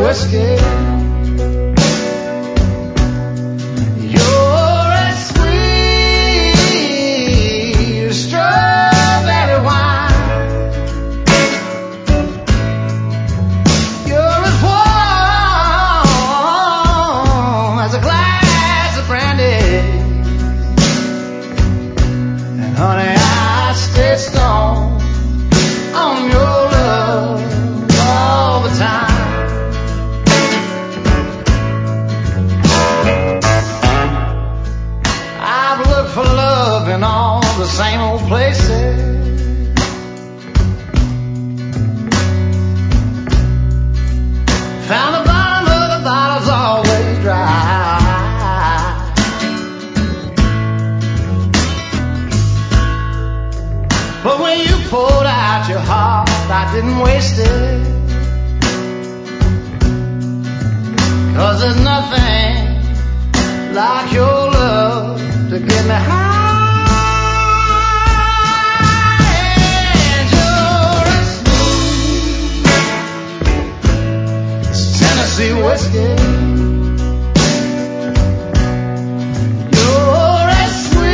whiskey. You're as sweet as strawberry wine. You're as warm as a glass of brandy. And honey, I stay strong on your love all the time. I've looked for love in all the same old places. Found the bottom of the bottle's always dry. But when you poured out your heart, I didn't waste it. 'Cause there's nothing like your love to get me high. And you're as smooth as Tennessee whiskey. You're as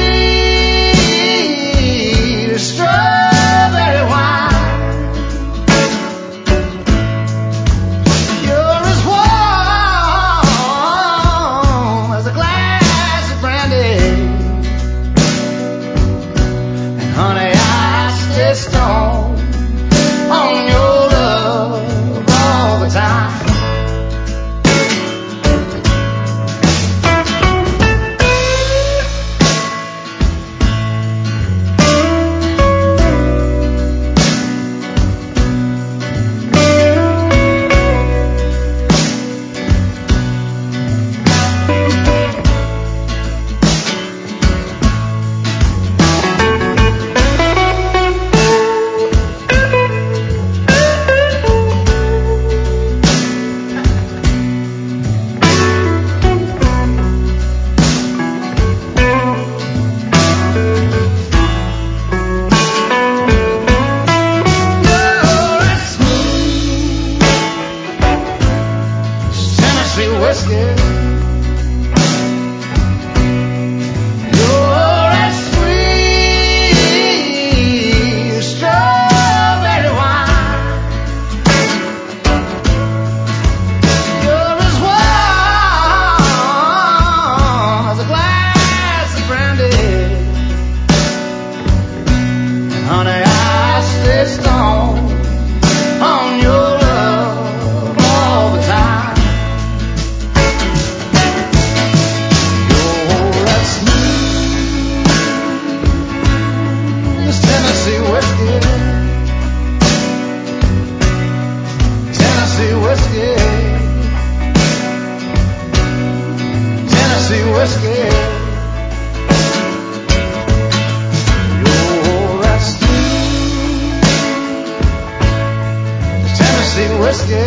sweet as strawberry wine. You're as warm as a glass of brandy. And honey, I stay strong on your love all the time. Tennessee whiskey. You're as sweet as Tennessee whiskey.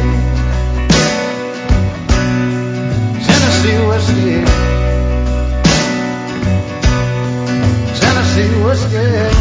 Tennessee whiskey. Tennessee whiskey.